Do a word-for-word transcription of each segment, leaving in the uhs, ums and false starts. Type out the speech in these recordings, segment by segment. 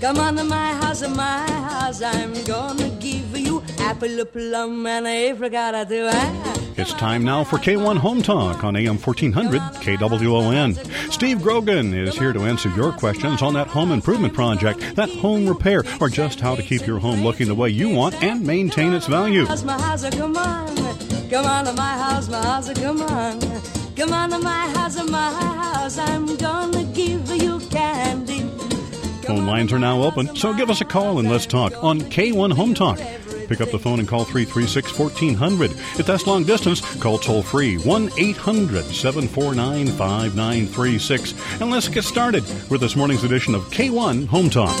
Come on to my house, my house. I'm gonna give you apple, a plum, and a apricot too. It's time now for K one Home Talk on A M fourteen hundred K W O N. Steve Grogan is here to answer your questions on that home improvement project, that home repair, or just how to keep your home looking the way you want and maintain its value. Come on, come on to my house, my house, come on. Come on to my house, my house. I'm gonna give you candy. Phone lines are now open, so give us a call and let's talk on K one Home Talk. Pick up the phone and call three three six, one four zero zero. If that's long distance, call toll-free one eight hundred, seven four nine, five nine three six. And let's get started with this morning's edition of K one Home Talk.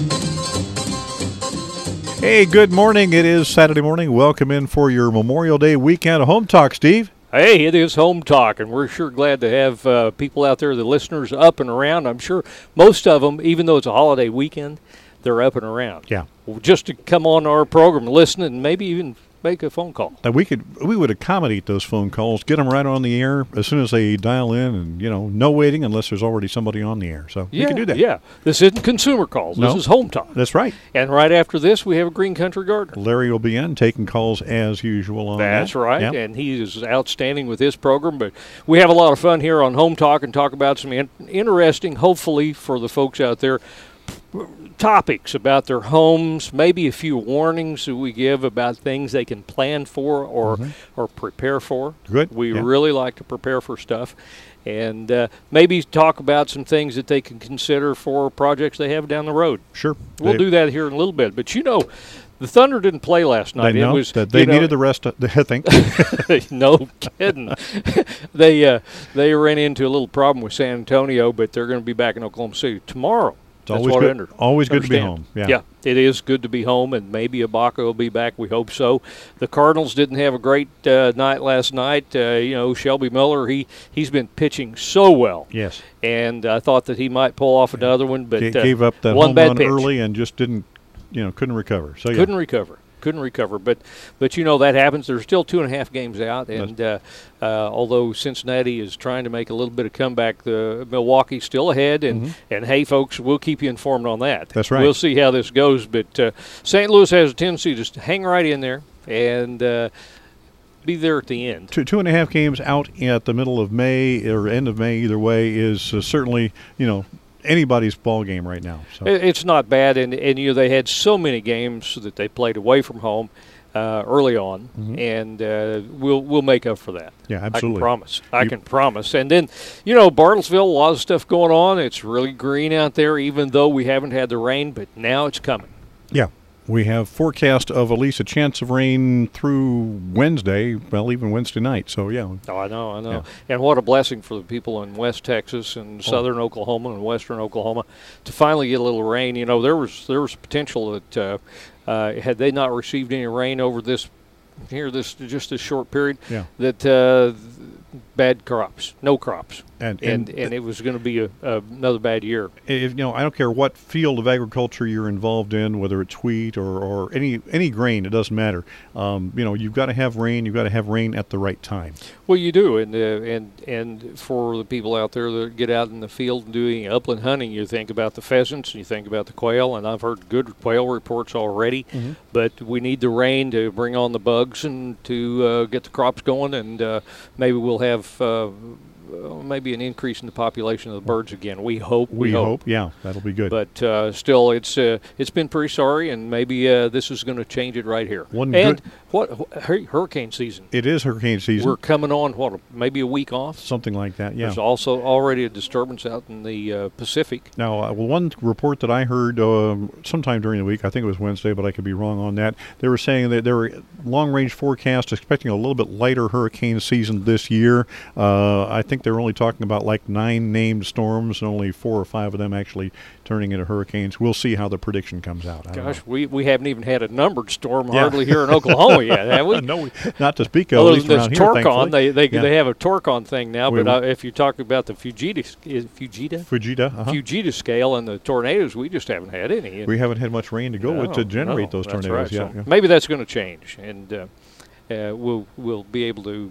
Hey, good morning. It is Saturday morning. Welcome in for your Memorial Day weekend Home Talk, Steve. Hey, it is Home Talk, and we're sure glad to have uh, people out there, the listeners, up and around. I'm sure most of them, even though it's a holiday weekend, they're up and around. Yeah. Just to come on our program, listen, and maybe even make a phone call. Now we could we would accommodate those phone calls, get them right on the air as soon as they dial in, and you know, no waiting unless there's already somebody on the air. So yeah, you can do that. Yeah, this isn't consumer calls. No. This is Home Talk. That's right. And right after this, we have a Green Country Gardener. Larry will be in taking calls as usual on That's that. right, Yep. and he is outstanding with his program. But we have a lot of fun here on Home Talk and talk about some in- interesting, hopefully for the folks out there, topics about their homes, maybe a few warnings that we give about things they can plan for or mm-hmm. or prepare for. Good. We yeah. really like to prepare for stuff. And uh, maybe talk about some things that they can consider for projects they have down the road. Sure. We'll they, do that here in a little bit. But, you know, the Thunder didn't play last night. They know it was, that they you know, needed the rest, of, I think. No kidding. they, uh, they ran into a little problem with San Antonio, but they're going to be back in Oklahoma City tomorrow. It's always good, under, always good to be home. Yeah. yeah, it is good to be home, and maybe Ibaka will be back. We hope so. The Cardinals didn't have a great uh, night last night. Uh, you know, Shelby Miller, he, he's been pitching so well. Yes. And I thought that he might pull off another one, but G- uh, gave up that one home bad run pitch. early and just didn't, you know, couldn't recover. So yeah. Couldn't recover. Couldn't recover, but but you know that happens. There's still two and a half games out, and uh, uh, although Cincinnati is trying to make a little bit of comeback, the Milwaukee's still ahead. And, mm-hmm. and hey, folks, we'll keep you informed on that. That's right. We'll see how this goes, but uh, Saint Louis has a tendency to hang right in there and uh, be there at the end. Two two and a half games out at the middle of May or end of May, either way, is uh, certainly you know. anybody's ball game right now. So. It's not bad, and, and you know they had so many games that they played away from home uh, early on, mm-hmm. and uh, we'll we'll make up for that. Yeah, absolutely. I can promise. I you, can promise. And then, you know, Bartlesville, a lot of stuff going on. It's really green out there, even though we haven't had the rain, but now it's coming. Yeah. We have forecast of at least a chance of rain through Wednesday, well, even Wednesday night. So, yeah. Oh, I know, I know. Yeah. And what a blessing for the people in West Texas and southern oh. Oklahoma and western Oklahoma to finally get a little rain. You know, there was there was potential that uh, uh, had they not received any rain over this here, this just this short period, yeah. that uh, bad crops, no crops. And and, and, and it was going to be a, a, another bad year. If, you know, I don't care what field of agriculture you're involved in, whether it's wheat or, or any any grain, it doesn't matter. Um, you know, you've got to have rain. You've got to have rain at the right time. Well, you do, and uh, and and for the people out there that get out in the field doing upland hunting, you think about the pheasants, and you think about the quail, and I've heard good quail reports already. Mm-hmm. But we need the rain to bring on the bugs and to uh, get the crops going, and uh, maybe we'll have. Uh, Uh, maybe an increase in the population of the birds again. We hope. We, we hope. hope. Yeah, that'll be good. But uh, still, it's uh, it's been pretty sorry, and maybe uh, this is going to change it right here. One and good what hurricane season? It is hurricane season. We're coming on what maybe a week off, something like that. Yeah. There's also already a disturbance out in the uh, Pacific. Now, uh, well, one report that I heard uh, sometime during the week, I think it was Wednesday, but I could be wrong on that. They were saying that there were long-range forecasts expecting a little bit lighter hurricane season this year. Uh, I think they were only talking about like nine named storms, and only four or five of them actually turning into hurricanes. We'll see how the prediction comes out. I Gosh, we, we haven't even had a numbered storm yeah. hardly here in Oklahoma yet, have we? No, not to speak of. Although at least around Torcon, here, thankfully. they they, yeah. they have a Torcon thing now, we, but uh, if you're talking about the Fujita, Fujita, Fujita, uh-huh. Fujita scale and the tornadoes, we just haven't had any. We haven't had much rain to go no, with to generate no, those that's tornadoes. Right. Yeah, so yeah. Maybe that's going to change, and uh, uh, we'll we'll be able to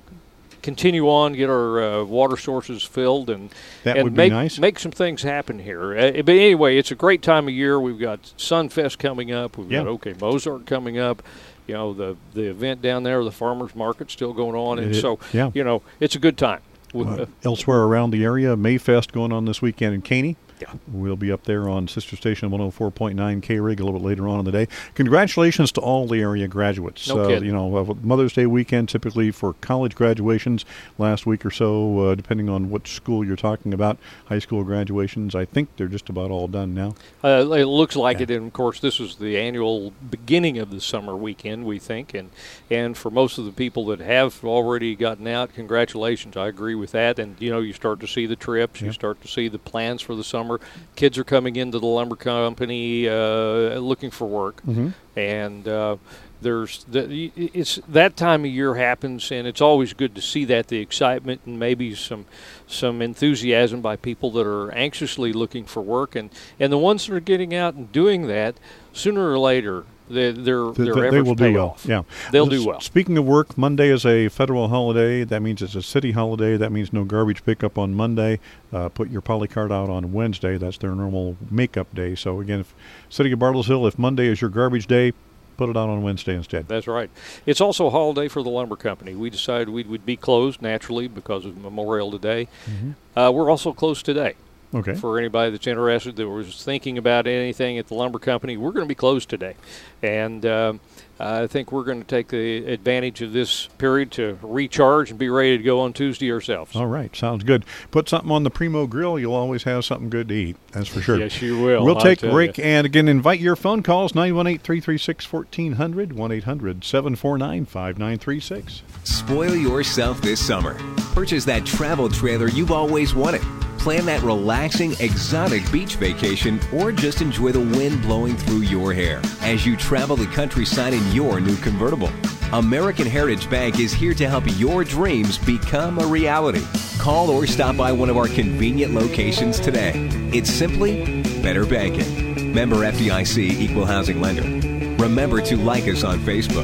continue on, get our uh, water sources filled, and that and would make be nice. make some things happen here. Uh, but anyway, it's a great time of year. We've got Sunfest coming up. We've yeah. got OK Mozart coming up. You know, the the event down there, the farmers market, still going on, and it, so yeah. you know, it's a good time. Uh, elsewhere around the area, Mayfest going on this weekend in Caney. Yeah. We'll be up there on Sister Station one oh four point nine K-Rig a little bit later on in the day. Congratulations to all the area graduates. No uh, kidding. You know, uh, Mother's Day weekend typically for college graduations last week or so, uh, depending on what school you're talking about. High school graduations, I think they're just about all done now. Uh, it looks like yeah. it, and of course, this is the annual beginning of the summer weekend, we think, and and for most of the people that have already gotten out, congratulations. I agree with that, and you know, you start to see the trips, yeah. you start to see the plans for the summer. Kids are coming into the lumber company uh, looking for work, mm-hmm. and uh, there's the, it's that time of year happens, and it's always good to see that, the excitement and maybe some some enthusiasm by people that are anxiously looking for work, and, and the ones that are getting out and doing that, sooner or later, They, their, the, their the, efforts they will pay do well. off. Yeah, They'll S- do well. Speaking of work, Monday is a federal holiday. That means it's a city holiday. That means no garbage pickup on Monday. Uh, put your poly card out on Wednesday. That's their normal makeup day. So again, if City of Bartlesville, if Monday is your garbage day, put it out on Wednesday instead. That's right. It's also a holiday for the lumber company. We decided we would be closed naturally because of Memorial Day. Mm-hmm. Uh, we're also closed today. Okay. For anybody that's interested, that was thinking about anything at the lumber company, we're going to be closed today. And um, I think we're going to take the advantage of this period to recharge and be ready to go on Tuesday ourselves. All right. Sounds good. Put something on the Primo Grill. You'll always have something good to eat. That's for sure. Yes, you will. We'll I'll take a tell break you. and, again, invite your phone calls, nine one eight, three three six, one four zero zero, one eight hundred, seven four nine, five nine three six. Spoil yourself this summer. Purchase that travel trailer you've always wanted. Plan that relaxing, exotic beach vacation, or just enjoy the wind blowing through your hair as you travel the countryside in your new convertible. American Heritage Bank is here to help your dreams become a reality. Call or stop by one of our convenient locations today. It's simply better banking. Member F D I C, Equal Housing Lender. Remember to like us on Facebook.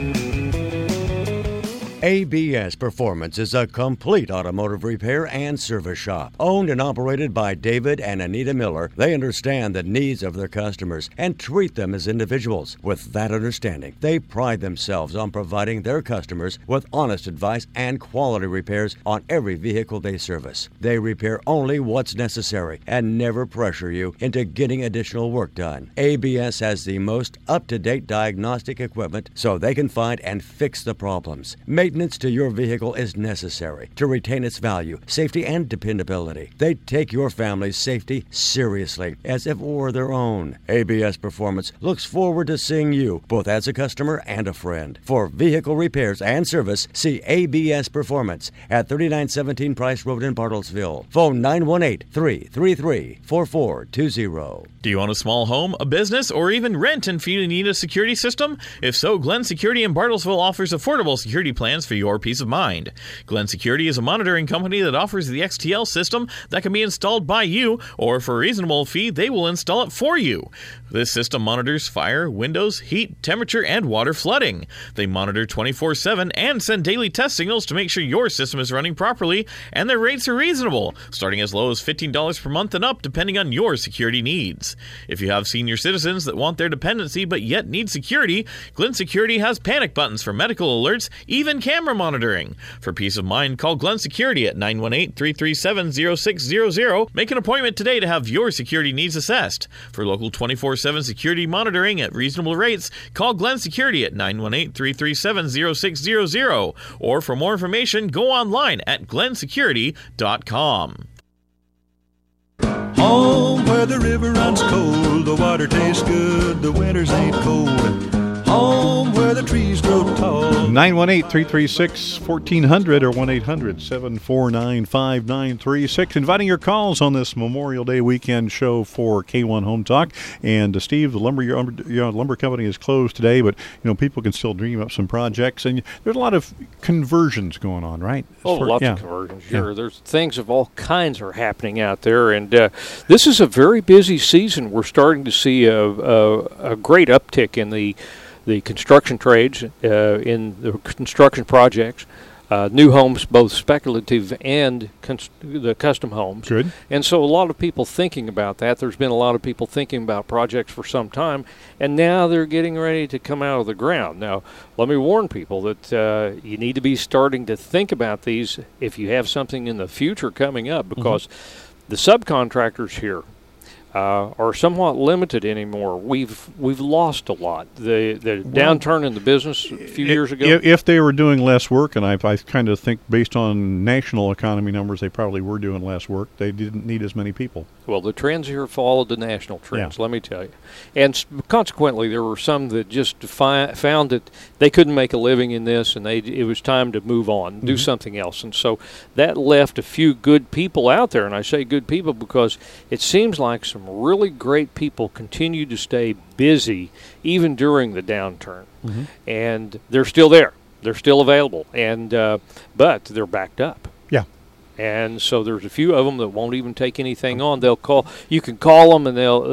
A B S Performance is a complete automotive repair and service shop. Owned and operated by David and Anita Miller, they understand the needs of their customers and treat them as individuals. With that understanding, they pride themselves on providing their customers with honest advice and quality repairs on every vehicle they service. They repair only what's necessary and never pressure you into getting additional work done. A B S has the most up-to-date diagnostic equipment so they can find and fix the problems. Maintenance to your vehicle is necessary to retain its value, safety, and dependability. They take your family's safety seriously, as if it were their own. A B S Performance looks forward to seeing you, both as a customer and a friend. For vehicle repairs and service, see A B S Performance at thirty-nine seventeen Price Road in Bartlesville. Phone nine one eight, three three three, four four two zero. Do you own a small home, a business, or even rent and feel you need a security system? If so, Glen Security in Bartlesville offers affordable security plans for your peace of mind. Glen Security is a monitoring company that offers the X T L system that can be installed by you, or for a reasonable fee, they will install it for you. This system monitors fire, windows, heat, temperature, and water flooding. They monitor twenty-four seven and send daily test signals to make sure your system is running properly, and their rates are reasonable, starting as low as fifteen dollars per month and up, depending on your security needs. If you have senior citizens that want their dependency but yet need security, Glen Security has panic buttons for medical alerts, even camera monitoring. For peace of mind, call Glen Security at nine one eight, three three seven, zero six zero zero. Make an appointment today to have your security needs assessed. For local twenty-four seven security monitoring at reasonable rates, call Glen Security at nine one eight, three three seven, zero six zero zero. Or for more information, go online at glen security dot com. Home where the river runs cold, the water tastes good, the winters ain't cold. Home where the trees grow tall. nine one eight, three three six, one four zero zero or one eight hundred, seven four nine, five nine three six. Inviting your calls on this Memorial Day weekend show for K one Home Talk. And uh, Steve, the lumber, your, you know, lumber company is closed today, but you know people can still dream up some projects. And there's a lot of conversions going on, right? Oh, for, lots yeah. of conversions. Sure, yeah. There's things of all kinds are happening out there, and uh, this is a very busy season. We're starting to see a, a, a great uptick in the the construction trades, uh, in the construction projects. uh, new homes, both speculative and cons- the custom homes. Good. And so a lot of people thinking about that. There's been a lot of people thinking about projects for some time, and now they're getting ready to come out of the ground. Now, let me warn people that uh, you need to be starting to think about these if you have something in the future coming up, because mm-hmm. the subcontractors here Uh, are somewhat limited anymore. We've we've lost a lot. The the well, downturn in the business a few if, years ago. If they were doing less work, and I, I kind of think based on national economy numbers, they probably were doing less work. They didn't need as many people. Well, the trends here followed the national trends, yeah. let me tell you. And consequently, there were some that just fi- found that they couldn't make a living in this, and they it was time to move on, mm-hmm. do something else. And so that left a few good people out there, and I say good people because it seems like some really great people continue to stay busy even during the downturn. Mm-hmm. And they're still there. They're still available. And uh, but they're backed up. Yeah. And so there's a few of them that won't even take anything on. They'll call. You can call them, and they'll. Uh,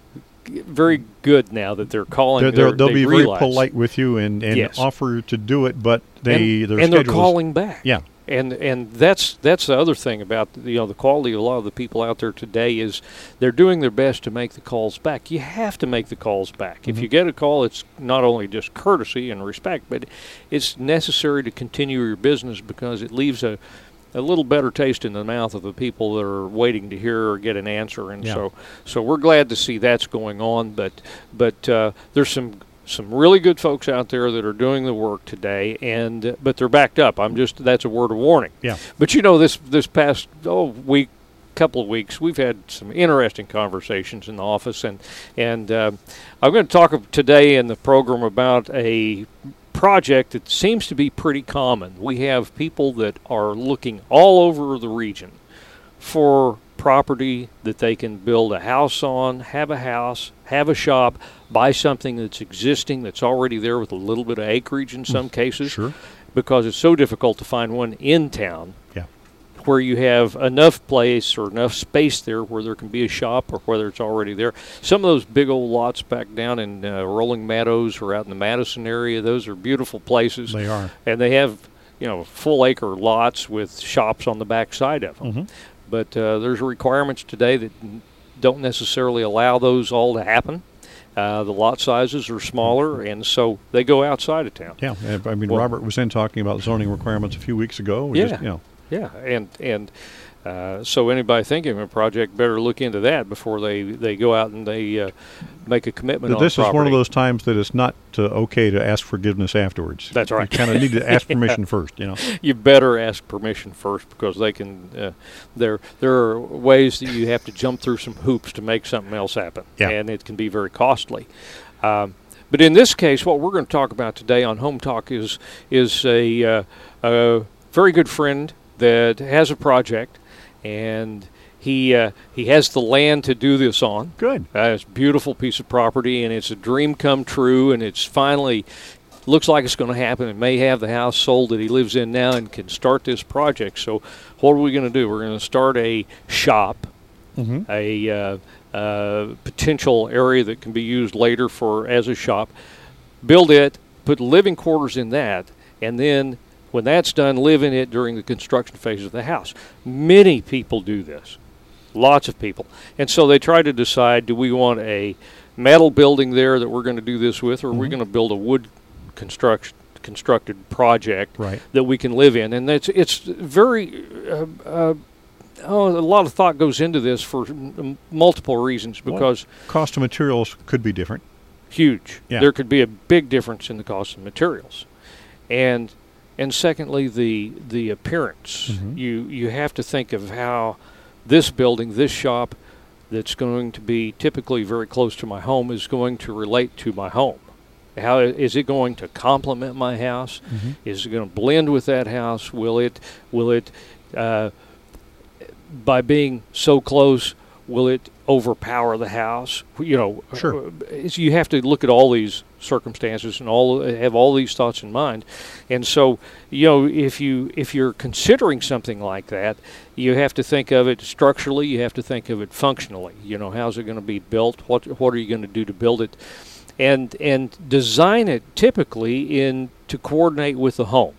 very good now that they're calling. They're, they're, they'll they be realize. very polite with you and, and yes. offer to do it, but they and, their and they're schedule calling is, back. Yeah. And and that's that's the other thing about you know the quality of a lot of the people out there today is they're doing their best to make the calls back. You have to make the calls back. Mm-hmm. If you get a call, it's not only just courtesy and respect, but it's necessary to continue your business because it leaves a a little better taste in the mouth of the people that are waiting to hear or get an answer. And yeah. so so we're glad to see that's going on. But but uh, there's some. Some really good folks out there that are doing the work today, and uh, but they're backed up. I'm just that's a word of warning. Yeah. But you know, this this past oh week, couple of weeks, we've had some interesting conversations in the office, and and uh, I'm going to talk today in the program about a project that seems to be pretty common. We have people that are looking all over the region for property that they can build a house on, have a house, have a shop, buy something that's existing, that's already there with a little bit of acreage in some cases. Sure. Because it's so difficult to find one in town yeah. where you have enough place or enough space there where there can be a shop or whether it's already there. Some of those big old lots back down in uh, Rolling Meadows or out in the Madison area, those are beautiful places. They are. And they have, you know, full acre lots with shops on the back side of them. Mm-hmm. But uh, there's requirements today that don't necessarily allow those all to happen. Uh, the lot sizes are smaller, and so they go outside of town. Yeah, I mean, well, Robert was in talking about zoning requirements a few weeks ago. We yeah, just, you know. yeah, and and uh, so anybody thinking of a project better look into that before they, they go out and they uh, make a commitment. This on is property. one of those times that it's not uh, okay to ask forgiveness afterwards. That's right. You kind of need to ask yeah. permission first. You know, you better ask permission first because they can. Uh, there there are ways that you have to jump through some hoops to make something else happen, yeah. and it can be very costly. Um, but in this case, what we're going to talk about today on Home Talk is is a, uh, a very good friend that has a project, and he uh, he has the land to do this on. Good. Uh, it's a beautiful piece of property, and it's a dream come true, and it's finally looks like it's going to happen. It may have the house sold that he lives in now and can start this project. So what are we going to do? We're going to start a shop, mm-hmm. a uh, uh, potential area that can be used later for as a shop, build it, put living quarters in that, and then when that's done, live in it during the construction phase of the house. Many people do this, lots of people. And so they try to decide, do we want a metal building there that we're going to do this with, or mm-hmm. are we going to build a wood construction constructed project right. that we can live in? And it's, it's very... Uh, uh, Oh, a lot of thought goes into this for m- multiple reasons because well, cost of materials could be different. Huge. Yeah. There could be a big difference in the cost of materials, and and secondly, the the appearance. Mm-hmm. You you have to think of how this building, this shop, that's going to be typically very close to my home, is going to relate to my home. How is it going to complement my house? Mm-hmm. Is it going to blend with that house? Will it will it uh, by being so close, will it overpower the house? You know, sure. You have to look at all these circumstances and all have all these thoughts in mind. And so, you know, if you if you're considering something like that, you have to think of it structurally. You have to think of it functionally. You know, how's it going to be built? What what are you going to do to build it? And and design it typically in to coordinate with the home.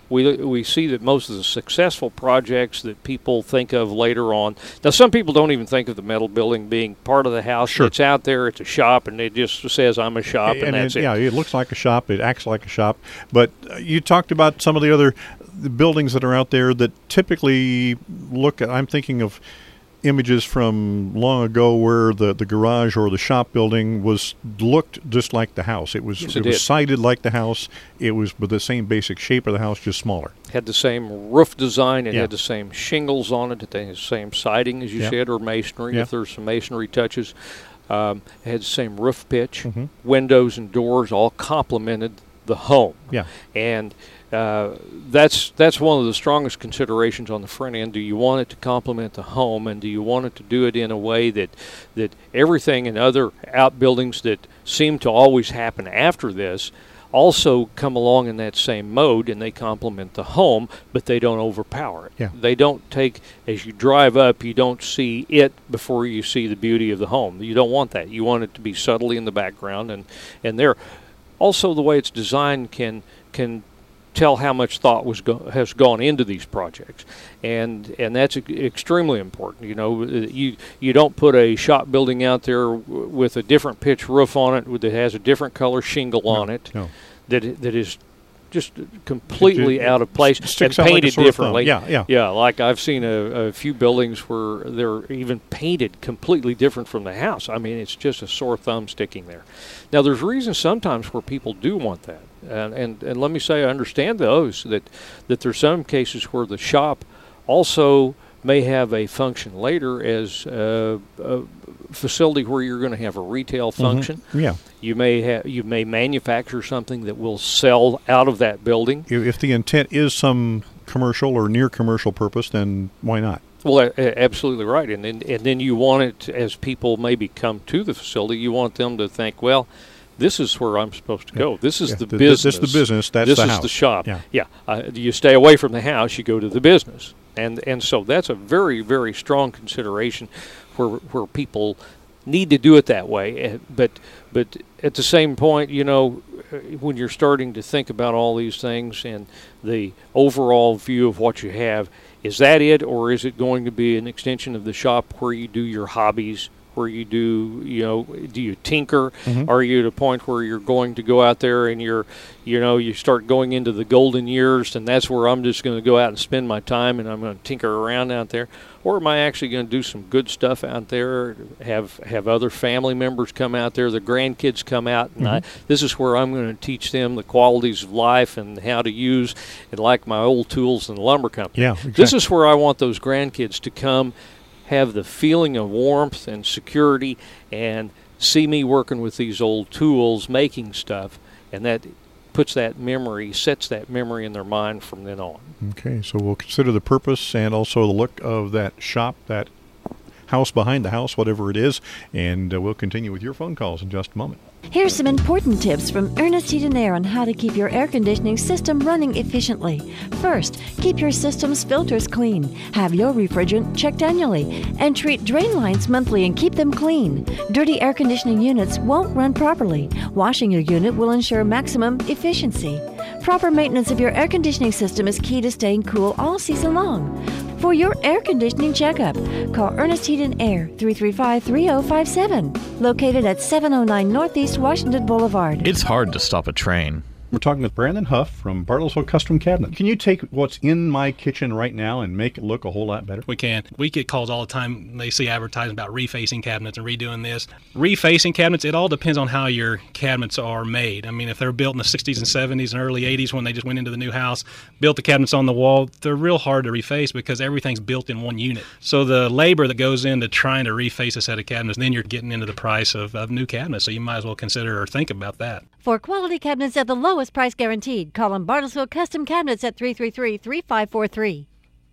we we see that most of the successful projects that people think of later on. Now, some people don't even think of the metal building being part of the house. Sure. It's out there. It's a shop, and it just says I'm a shop, and, and that's it, it. Yeah, it looks like a shop. It acts like a shop. But uh, you talked about some of the other the buildings that are out there that typically look at, I'm thinking of images from long ago where the, the garage or the shop building was looked just like the house. It was Yes, it, it was did. sided like the house. It was with the same basic shape of the house, just smaller. Had the same roof design. It Yeah. had the same shingles on it. It had the same siding, as you Yeah. said, or masonry, Yeah. if there's some masonry touches. Um, it had the same roof pitch. Mhm. Windows and doors all complemented the home. Yeah. And uh, that's that's one of the strongest considerations on the front end. Do you want it to complement the home, and do you want it to do it in a way that that everything in other outbuildings that seem to always happen after this also come along in that same mode, and they complement the home, but they don't overpower it. Yeah. They don't take, as you drive up, you don't see it before you see the beauty of the home. You don't want that. You want it to be subtly in the background, and, and there. Also, the way it's designed can can tell how much thought was go- has gone into these projects, and and that's e- extremely important. You know, you you don't put a shop building out there w- with a different pitch roof on it that has a different color shingle on it No. that i- that is just completely It- it out of place sticks and out like a painted sore thumb. differently. Yeah, yeah. Yeah, like I've seen a, a few buildings where they're even painted completely different from the house. I mean, it's just a sore thumb sticking there. Now, there's reasons sometimes where people do want that. And, and, and let me say I understand those, that, that there's some cases where the shop also may have a function later as a, a facility where you're going to have a retail function. Yeah. You may have you may manufacture something that will sell out of that building. If, if the intent is some commercial or near commercial purpose, then why not? Well, a- a- absolutely right. And then and then you want it, as people maybe come to the facility, you want them to think, well, this is where I'm supposed to go. This is Yeah, the th- th- business. this is the business, that's this the is house. the shop. Yeah. Yeah. Uh, you stay away from the house, you go to the business. And and so that's a very, very strong consideration where where people need to do it that way. Uh, But but at the same point, you know, uh, when you're starting to think about all these things and the overall view of what you have, is that it, or is it going to be an extension of the shop where you do your hobbies, where you do, you know, do you tinker? Mm-hmm. Are you at a point where you're going to go out there and you're, you know, you start going into the golden years, and that's where I'm just going to go out and spend my time and I'm going to tinker around out there? Or am I actually going to do some good stuff out there, have have other family members come out there, the grandkids come out, and I, this is where I'm going to teach them the qualities of life and how to use, and like my old tools in the lumber company. Yeah, This exactly. is where I want those grandkids to come, have the feeling of warmth and security, and see me working with these old tools, making stuff, and that puts that memory, sets that memory in their mind from then on. Okay, so we'll consider the purpose and also the look of that shop, that house behind the house, whatever it is, and uh, we'll continue with your phone calls in just a moment. Here's some important tips from Ernest Heat and Air on how to keep your air conditioning system running efficiently. First, keep your system's filters clean. Have your refrigerant checked annually. And treat drain lines monthly and keep them clean. Dirty air conditioning units won't run properly. Washing your unit will ensure maximum efficiency. Proper maintenance of your air conditioning system is key to staying cool all season long. For your air conditioning checkup, call Ernest Heat and Air, three three five, three oh five seven, located at seven oh nine Northeast Washington Boulevard. It's hard to stop a train. We're talking with Brandon Huff from Bartlesville Custom Cabinet. Can you take what's in my kitchen right now and make it look a whole lot better? We can. We get calls all the time. They see advertising about refacing cabinets and redoing this. Refacing cabinets, it all depends on how your cabinets are made. I mean, if they're built in the sixties and seventies and early eighties when they just went into the new house, built the cabinets on the wall, they're real hard to reface because everything's built in one unit. So the labor that goes into trying to reface a set of cabinets, then you're getting into the price of, of new cabinets. So you might as well consider or think about that. For quality cabinets at the lowest price guaranteed, call on Bartlesville Custom Cabinets at three three three, three five four three.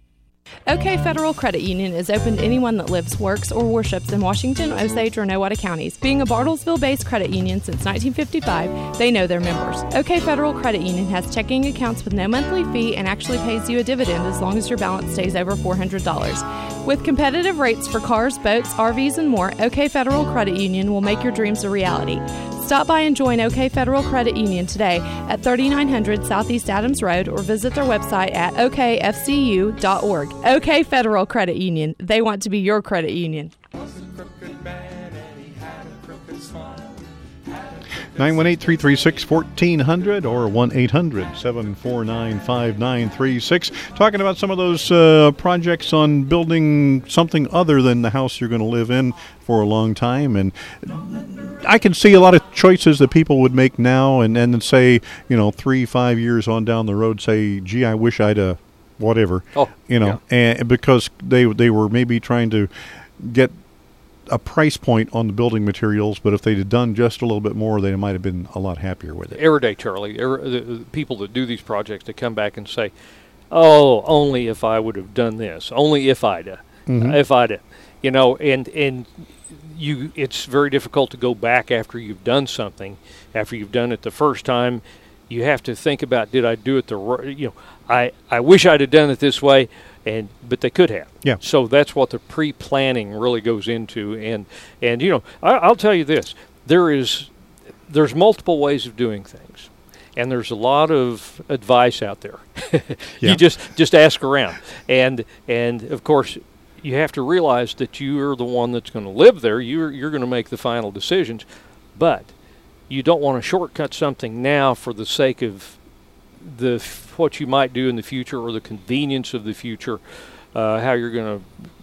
OK Federal Credit Union is open to anyone that lives, works, or worships in Washington, Osage, or Nowata counties. Being a Bartlesville-based credit union since nineteen fifty-five, they know their members. OK Federal Credit Union has checking accounts with no monthly fee and actually pays you a dividend as long as your balance stays over four hundred dollars. With competitive rates for cars, boats, R Vs, and more, OK Federal Credit Union will make your dreams a reality. Stop by and join OK Federal Credit Union today at thirty-nine hundred Southeast Adams Road or visit their website at O K F C U dot org. OK Federal Credit Union. They want to be your credit union. nine one eight, three three six, one four zero zero or one eight hundred, seven four nine, five nine three six. Talking about some of those uh, projects on building something other than the house you're going to live in for a long time. And I can see a lot of choices that people would make now and then say, you know, three, five years on down the road, say, gee, I wish I'd uh, whatever. Oh, you know, yeah. and because they they were maybe trying to get a price point on the building materials, but if they'd have done just a little bit more, they might have been a lot happier with it. Every day, Charlie, every, the, the people that do these projects, they come back and say, oh, only if I would have done this, only if I'd have, Mm-hmm. if I'd have, you know, and, and you, it's very difficult to go back after you've done something, after you've done it the first time. You have to think about, did I do it the right, you know, I, I wish I'd have done it this way, and but they could have. Yeah. So that's what the pre-planning really goes into, and and you know, I, I'll tell you this: there is there's multiple ways of doing things, and there's a lot of advice out there. Yeah. You just just ask around, and and of course, you have to realize that you are the one that's going to live there. You're you're going to make the final decisions, but you don't want to shortcut something now for the sake of the what you might do in the future or the convenience of the future, uh, how you're going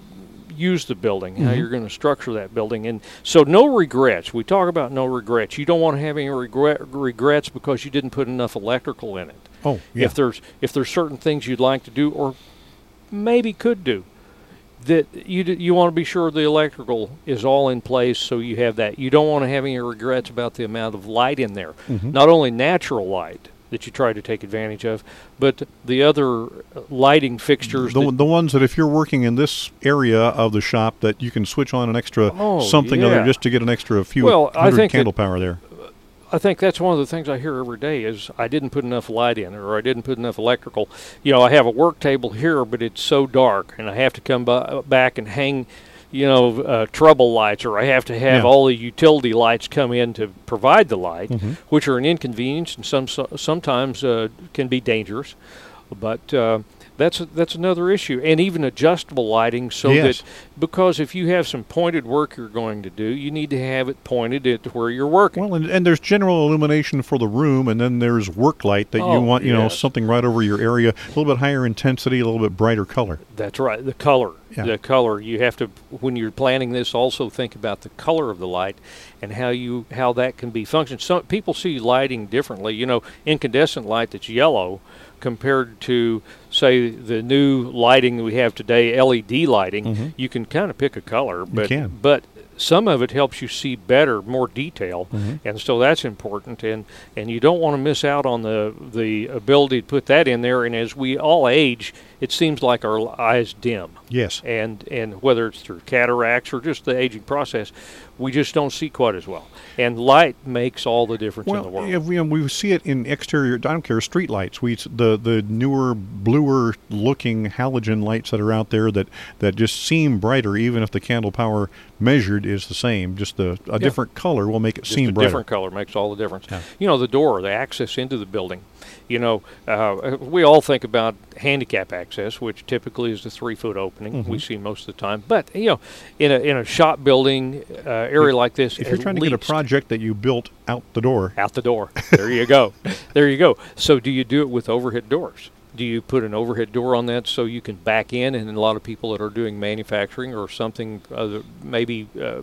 to use the building, mm-hmm. how you're going to structure that building. And so no regrets. We talk about no regrets. You don't want to have any regret, regrets because you didn't put enough electrical in it. Oh, yeah. If there's if there's certain things you'd like to do or maybe could do, that you you want to be sure the electrical is all in place so you have that. You don't want to have any regrets about the amount of light in there. Mm-hmm. Not only natural light that you try to take advantage of, but the other lighting fixtures. The, that the ones that if you're working in this area of the shop that you can switch on an extra Oh, something yeah. other just to get an extra few Well, I hundred think candle that- power there. I think that's one of the things I hear every day is I didn't put enough light in or I didn't put enough electrical. You know, I have a work table here, but it's so dark, and I have to come by, back and hang, you know, uh, trouble lights, or I have to have Yeah. all the utility lights come in to provide the light, Mm-hmm. which are an inconvenience and some so, sometimes uh, can be dangerous. But uh, that's that's another issue, and even adjustable lighting, so Yes. that because if you have some pointed work you're going to do, you need to have it pointed at where you're working. Well, and, and there's general illumination for the room, and then there's work light that you Oh, want, you know, yes. something right over your area, a little bit higher intensity, a little bit brighter color. That's right. The color. Yeah. The color. You have to, when you're planning this, also think about the color of the light and how you how that can be functioned. Some people see lighting differently. You know, incandescent light that's yellow compared to, say, the new lighting we have today, L E D lighting. Mm-hmm. You can kind of pick a color, but can. but some of it helps you see better, more detail, Mm-hmm. and so that's important. And, and you don't want to miss out on the the ability to put that in there. And as we all age, it seems like our eyes dim. Yes. And and whether it's through cataracts or just the aging process, we just don't see quite as well. And light makes all the difference in the world. Well, we, we see it in exterior, I don't care, street lights. We, the, the newer, bluer looking halogen lights that are out there that, that just seem brighter, even if the candle power measured is the same. Just the, a Yeah. different color will make it Just seem a brighter. different color makes all the difference. Yeah. You know, the door, the access into the building. You know, uh, we all think about handicap access, which typically is a three-foot opening. Mm-hmm. We see most of the time. But, you know, in a in a shop building uh, area like this, If you're at trying to get a least project that you built out the door, out the door. There you go. There you go. So do you do it with overhead doors? Do you put an overhead door on that so you can back in? And a lot of people that are doing manufacturing or something, other, maybe, uh,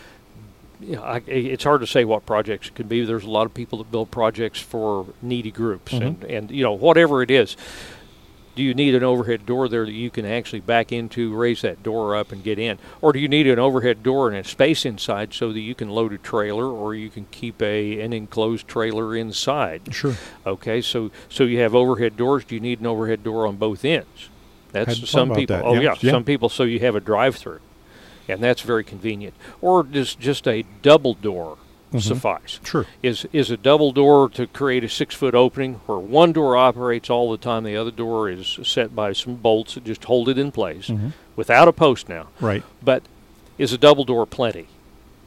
you know, I, it's hard to say what projects it could be. There's a lot of people that build projects for needy groups. Mm-hmm. And, and, you know, whatever it is, do you need an overhead door there that you can actually back into, raise that door up and get in? Or do you need an overhead door and a space inside so that you can load a trailer or you can keep a an enclosed trailer inside? sure. Okay, so so you have overhead doors. Do you need an overhead door on both ends? That's Hadn't thought some about people. that. Oh Yeah, yeah, yeah. some people. So you have a drive-through, and that's very convenient. Or just just a double door suffice. Sure. Is is a double door to create a six-foot opening where one door operates all the time, the other door is set by some bolts that just hold it in place Mm-hmm. without a post now. Right. But is a double door plenty?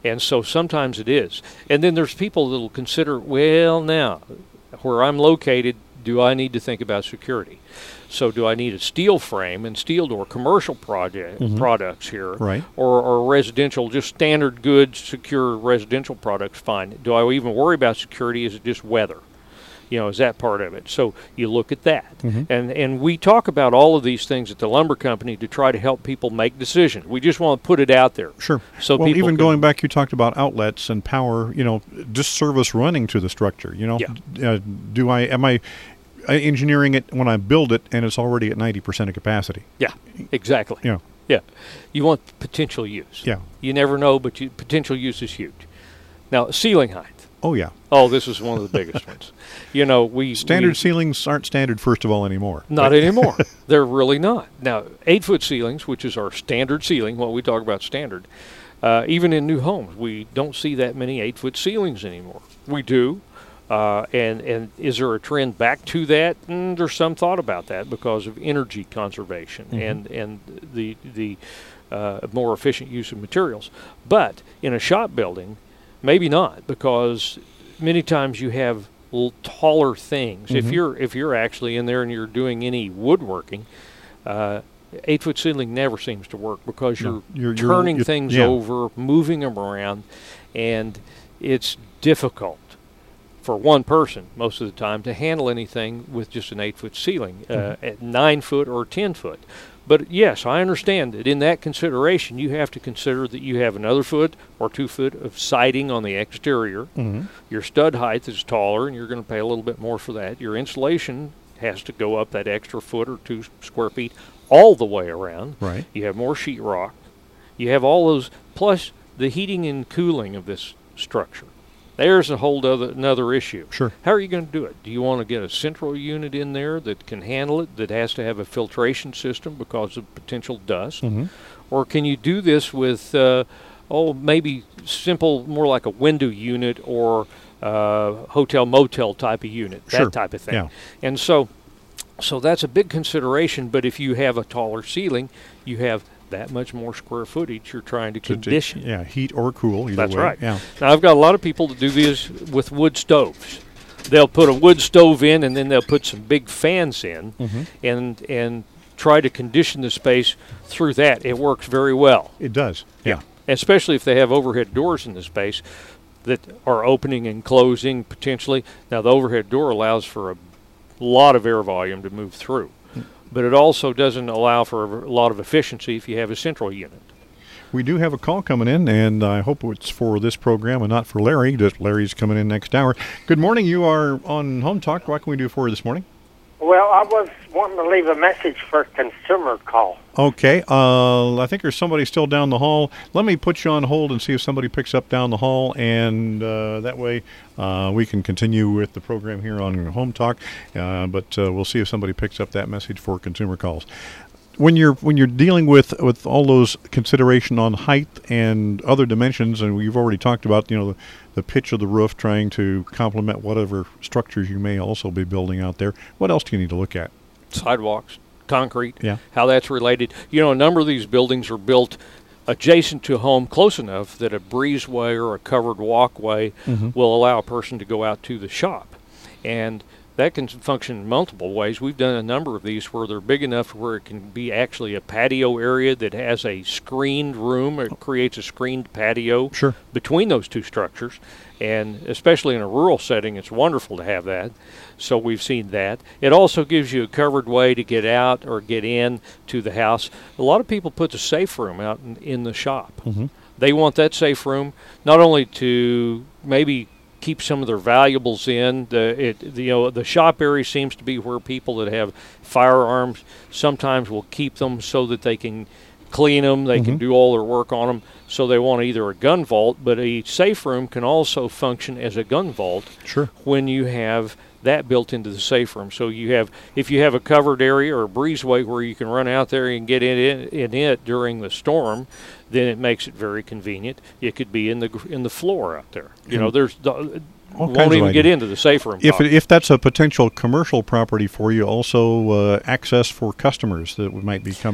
And so sometimes it is. And then there's people that will consider, well, now, where I'm located, do I need to think about security? So do I need a steel frame and steel door, commercial project Mhm. products here, Right. or, or residential, just standard good, secure residential products, fine. Do I even worry about security? Is it just weather? You know, is that part of it? So you look at that. Mhm. And and we talk about all of these things at the lumber company to try to help people make decisions. We just want to put it out there. Sure. So well, people even can- going back, you talked about outlets and power. You know, just service running to the structure. You know, Yeah. uh, do I am I engineering it when I build it and it's already at ninety percent of capacity? Yeah, exactly. Yeah. Yeah. You want potential use. Yeah. You never know, but you, potential use is huge. Now, ceiling height. Oh yeah. Oh, this is one of the biggest ones. You know, we Standard we, ceilings aren't standard, first of all, anymore. Not But- anymore. They're really not. Now, eight-foot ceilings, which is our standard ceiling, what we talk about standard, uh, even in new homes, we don't see that many eight-foot ceilings anymore. We do. Uh, and, and is there a trend back to that? Mm, there's some thought about that because of energy conservation Mhm. and, and the, the uh, more efficient use of materials. But in a shop building, maybe not, because many times you have little taller things. If Mhm. you're if you're actually in there and you're doing any woodworking, uh, eight foot ceiling never seems to work because No, you're, you're- you're- turning you're- things yeah. over, moving them around, and it's difficult for one person most of the time to handle anything with just an eight foot ceiling uh, Mhm. at nine foot or ten foot. But yes, I understand that in that consideration, you have to consider that you have another foot or two foot of siding on the exterior. Mhm. Your stud height is taller, and you're going to pay a little bit more for that. Your insulation has to go up that extra foot or two square feet all the way around. Right. You have more sheetrock. You have all those, plus the heating and cooling of this structure. There's a whole other another issue. Sure. How are you going to do it? Do you want to get a central unit in there that can handle it, that has to have a filtration system because of potential dust? Mhm. Or can you do this with, uh, oh, maybe simple, more like a window unit or uh, hotel motel type of unit, Sure. that type of thing? Yeah. And so, so that's a big consideration. But if you have a taller ceiling, you have that much more square footage you're trying to To- to- condition. yeah, heat or cool. Either That's way. right. Yeah. Now, I've got a lot of people that do this with wood stoves. They'll put a wood stove in, and then they'll put some big fans in, Mhm. and and try to condition the space through that. It works very well, It does. Yeah. especially if they have overhead doors in the space that are opening and closing potentially. Now, the overhead door allows for a lot of air volume to move through, but it also doesn't allow for a lot of efficiency if you have a central unit. We do have a call coming in, and I hope it's for this program and not for Larry. Just Larry's coming in next hour. Good morning. You are on Home Talk. What can we do for you this morning? Well, I was wanting to leave a message for a consumer call. Okay. Uh, I think there's somebody still down the hall. Let me put you on hold and see if somebody picks up down the hall, and uh, that way uh, we can continue with the program here on Home Talk. Uh, but uh, we'll see if somebody picks up that message for consumer calls. When you're when you're dealing with, with all those consideration on height and other dimensions, and we've already talked about, you know, the, the pitch of the roof, trying to complement whatever structures you may also be building out there. What else do you need to look at? Sidewalks, concrete, Yeah. how that's related. You know, a number of these buildings are built adjacent to a home close enough that a breezeway or a covered walkway Mhm. will allow a person to go out to the shop. And that can function in multiple ways. We've done a number of these where they're big enough where it can be actually a patio area that has a screened room. It creates a screened patio Sure. between those two structures. And especially in a rural setting, it's wonderful to have that. So we've seen that. It also gives you a covered way to get out or get in to the house. A lot of people put the safe room out in, in the shop. Mhm. They want that safe room not only to maybe keep some of their valuables in. The it the, you know the shop area seems to be where people that have firearms sometimes will keep them so that they can clean them, they can Mhm. do all their work on them. So they want either a gun vault, but a safe room can also function as a gun vault. Sure. When you have that built into the safe room. So you have, if you have a covered area or a breezeway where you can run out there and get in it, in it during the storm, then it makes it very convenient. It could be in the in the floor out there. You know, there's the, All kinds won't of even get ideas. into the safe room. If part. it, if that's a potential commercial property for you, also uh, access for customers that might be coming.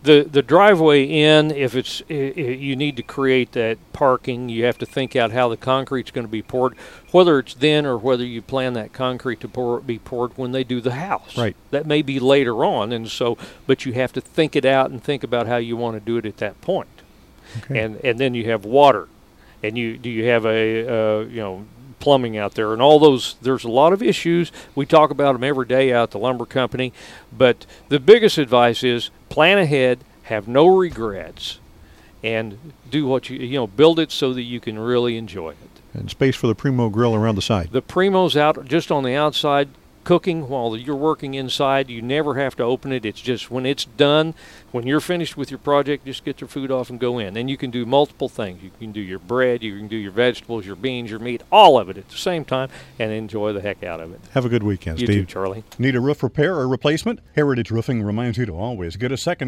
The the driveway in, if it's I, I, you need to create that parking, you have to think out how the concrete's going to be poured, whether it's then or whether you plan that concrete to pour, be poured when they do the house. Right. That may be later on, and so, but you have to think it out and think about how you want to do it at that point. Okay. And and then you have water, and you do you have a uh, you know. plumbing out there and all those. There's a lot of issues. We talk about them every day out at the lumber company, but the biggest advice is plan ahead, have no regrets, and do what you you know build it so that you can really enjoy it. And space for the Primo grill around the side. The Primo's out just on the outside cooking while you're working inside. You never have to open it. It's just when it's done, when you're finished with your project, just get your food off and go in. And you can do multiple things. You can do your bread, you can do your vegetables, your beans, your meat, all of it at the same time, and enjoy the heck out of it. Have a good weekend, You Steve. too, Charlie. Need a roof repair or replacement? Heritage Roofing reminds you to always get a second